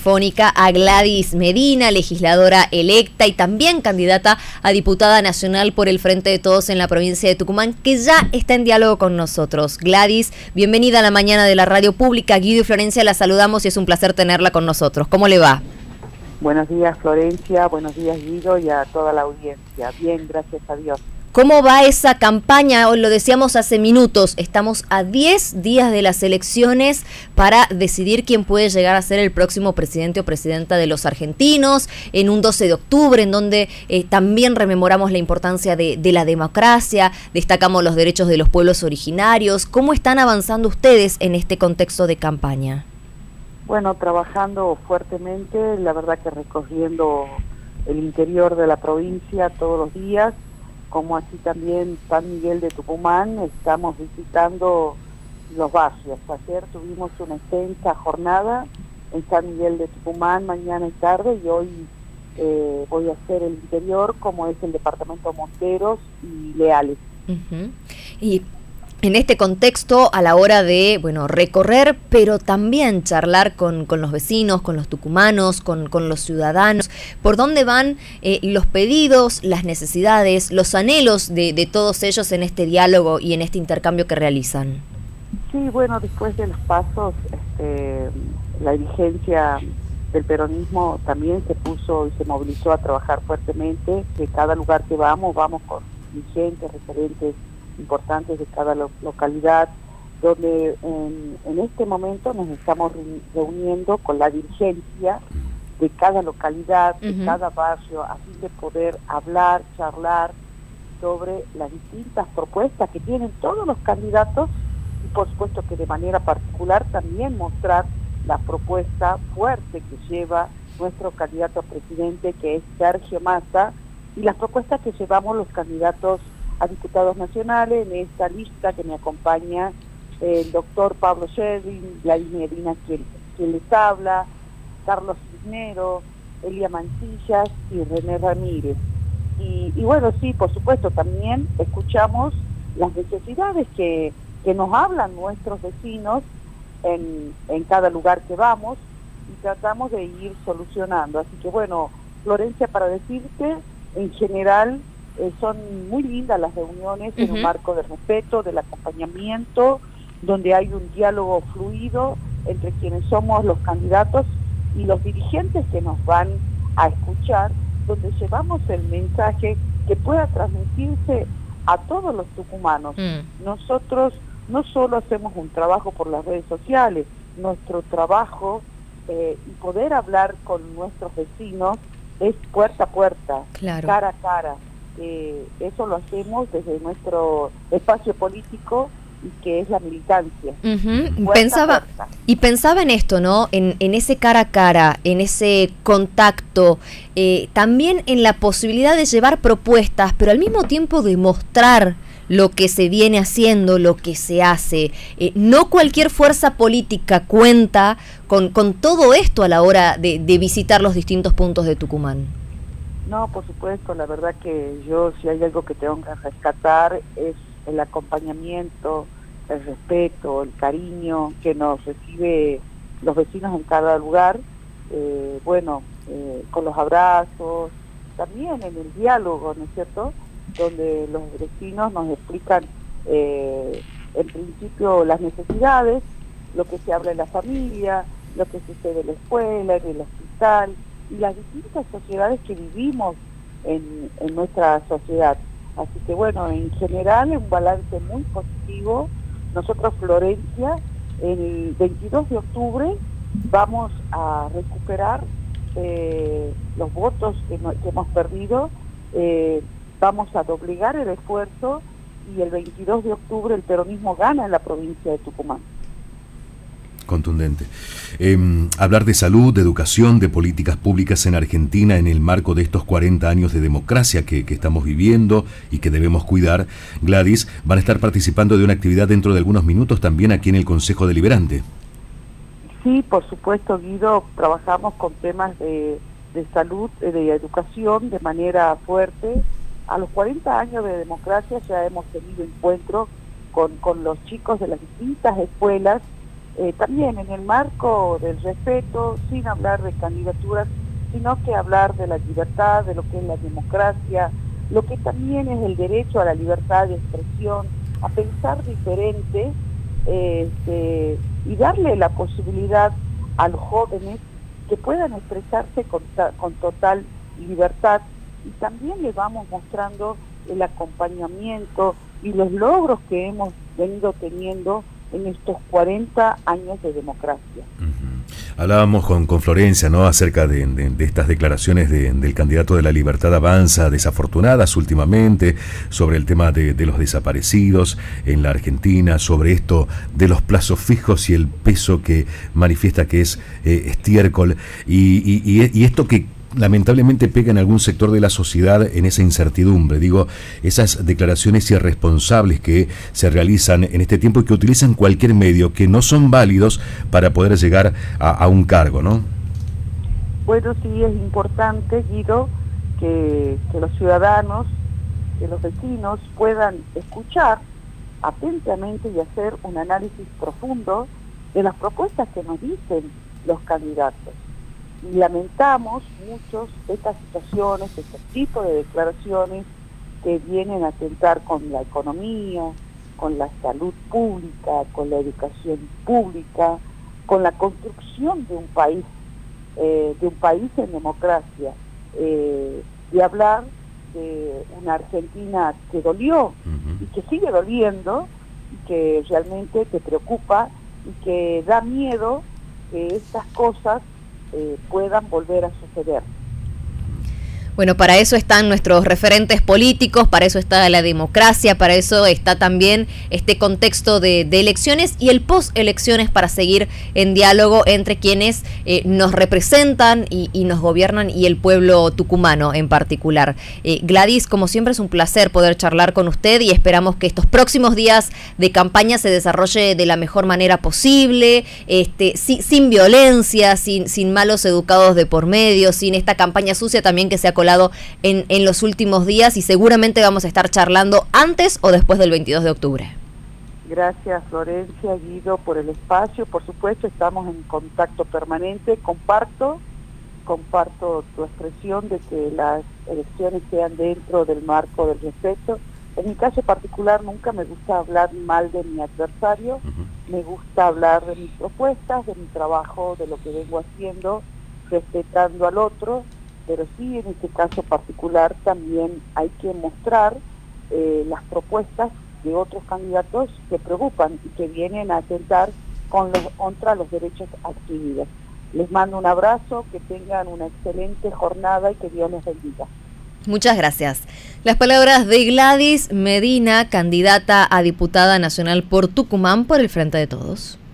telefónica a Gladys Medina, legisladora electa y también candidata a diputada nacional por el Frente de Todos en la provincia de Tucumán, que ya está en diálogo con nosotros. Gladys, bienvenida a la mañana de la radio pública. Guido y Florencia la saludamos y es un placer tenerla con nosotros. ¿Cómo le va? Buenos días, Florencia, buenos días, Guido, y a toda la audiencia. Bien, gracias a Dios. ¿Cómo va esa campaña? Hoy lo decíamos hace minutos, estamos a 10 días de las elecciones para decidir quién puede llegar a ser el próximo presidente o presidenta de los argentinos, en un 12 de octubre, en donde también rememoramos la importancia de la democracia, destacamos los derechos de los pueblos originarios. ¿Cómo están avanzando ustedes en este contexto de campaña? Bueno, trabajando fuertemente, la verdad que recorriendo el interior de la provincia todos los días, como así también San Miguel de Tucumán, estamos visitando los barrios. Ayer tuvimos una extensa jornada en San Miguel de Tucumán, mañana y tarde, y hoy voy a hacer el interior, como es el departamento Monteros y Leales. Y en este contexto, a la hora de, recorrer, pero también charlar con los vecinos, con los tucumanos, con los ciudadanos, ¿por dónde van los pedidos, las necesidades, los anhelos de todos ellos en este diálogo y en este intercambio que realizan? Sí, bueno, después de los pasos, la dirigencia del peronismo también se puso y se movilizó a trabajar fuertemente. De cada lugar que vamos con dirigentes, referentes importantes de cada localidad, donde en este momento nos estamos reuniendo con la dirigencia de cada localidad, de cada barrio, a fin de poder hablar, charlar sobre las distintas propuestas que tienen todos los candidatos y por supuesto que de manera particular también mostrar la propuesta fuerte que lleva nuestro candidato a presidente, que es Sergio Massa, y las propuestas que llevamos los candidatos a diputados nacionales. En esta lista que me acompaña el doctor Pablo Shedrin, Gladys Medina, quien les habla, Carlos Cisneros, Elia Mancillas y René Ramírez. Y bueno, sí, por supuesto, también escuchamos las necesidades que nos hablan nuestros vecinos en cada lugar que vamos y tratamos de ir solucionando. Así que bueno, Florencia, para decirte, en general, son muy lindas las reuniones en un marco de respeto, del acompañamiento, donde hay un diálogo fluido entre quienes somos los candidatos y los dirigentes que nos van a escuchar, donde llevamos el mensaje que pueda transmitirse a todos los tucumanos. Nosotros no solo hacemos un trabajo por las redes sociales, nuestro trabajo y poder hablar con nuestros vecinos es puerta a puerta, claro, cara a cara. Eso lo hacemos desde nuestro espacio político y que es la militancia. Pensaba en esto, ¿no? En ese cara a cara, en ese contacto, también en la posibilidad de llevar propuestas, pero al mismo tiempo de mostrar lo que se viene haciendo, lo que se hace. No cualquier fuerza política cuenta con todo esto a la hora de visitar los distintos puntos de Tucumán. No, por supuesto, la verdad que yo, si hay algo que tengo que rescatar, es el acompañamiento, el respeto, el cariño que nos recibe los vecinos en cada lugar, con los abrazos, también en el diálogo, ¿no es cierto?, donde los vecinos nos explican, en principio, las necesidades, lo que se habla en la familia, lo que sucede en la escuela, en el hospital, y las distintas sociedades que vivimos en nuestra sociedad. Así que bueno, en general es un balance muy positivo. Nosotros, Florencia, el 22 de octubre vamos a recuperar los votos que hemos perdido, vamos a doblegar el esfuerzo y el 22 de octubre el peronismo gana en la provincia de Tucumán. Contundente. Hablar de salud, de educación, de políticas públicas en Argentina en el marco de estos 40 años de democracia que estamos viviendo y que debemos cuidar. Gladys, van a estar participando de una actividad dentro de algunos minutos también aquí en el Consejo Deliberante. Sí, por supuesto, Guido, trabajamos con temas de salud, de educación de manera fuerte. A los 40 años de democracia ya hemos tenido encuentros con los chicos de las distintas escuelas también en el marco del respeto, sin hablar de candidaturas, sino que hablar de la libertad, de lo que es la democracia, lo que también es el derecho a la libertad de expresión, a pensar diferente, y darle la posibilidad a los jóvenes que puedan expresarse con total libertad, y también les vamos mostrando el acompañamiento y los logros que hemos venido teniendo en estos 40 años de democracia. Hablábamos con Florencia, ¿no?, acerca de estas declaraciones del candidato de la Libertad Avanza, desafortunadas últimamente, sobre el tema de los desaparecidos en la Argentina, sobre esto de los plazos fijos y el peso que manifiesta que es estiércol, y esto que lamentablemente pega en algún sector de la sociedad en esa incertidumbre. Digo, esas declaraciones irresponsables que se realizan en este tiempo y que utilizan cualquier medio, que no son válidos para poder llegar a un cargo, ¿no? Bueno, sí, es importante, Guido, que los ciudadanos, que los vecinos puedan escuchar atentamente y hacer un análisis profundo de las propuestas que nos dicen los candidatos. Y lamentamos muchos estas situaciones, estos tipos de declaraciones que vienen a atentar con la economía, con la salud pública, con la educación pública, con la construcción de un país en democracia, de hablar de una Argentina que dolió y que sigue doliendo, y que realmente te preocupa y que da miedo que estas cosas puedan volver a suceder. Bueno, para eso están nuestros referentes políticos, para eso está la democracia, para eso está también este contexto de elecciones y el post-elecciones, para seguir en diálogo entre quienes nos representan y nos gobiernan, y el pueblo tucumano en particular. Gladys, como siempre es un placer poder charlar con usted, y esperamos que estos próximos días de campaña se desarrolle de la mejor manera posible, sin violencia, sin malos educados de por medio, sin esta campaña sucia también que se ha colado en los últimos días, y seguramente vamos a estar charlando antes o después del 22 de octubre. Gracias, Florencia, Guido, por el espacio. Por supuesto, estamos en contacto permanente. Comparto tu expresión de que las elecciones sean dentro del marco del respeto. En mi caso particular, nunca me gusta hablar mal de mi adversario. Me gusta hablar de mis propuestas, de mi trabajo, de lo que vengo haciendo, respetando al otro. Pero sí, en este caso particular también hay que mostrar las propuestas de otros candidatos que preocupan y que vienen a atentar contra los derechos adquiridos. Les mando un abrazo, que tengan una excelente jornada y que Dios les bendiga. Muchas gracias. Las palabras de Gladys Medina, candidata a diputada nacional por Tucumán por el Frente de Todos.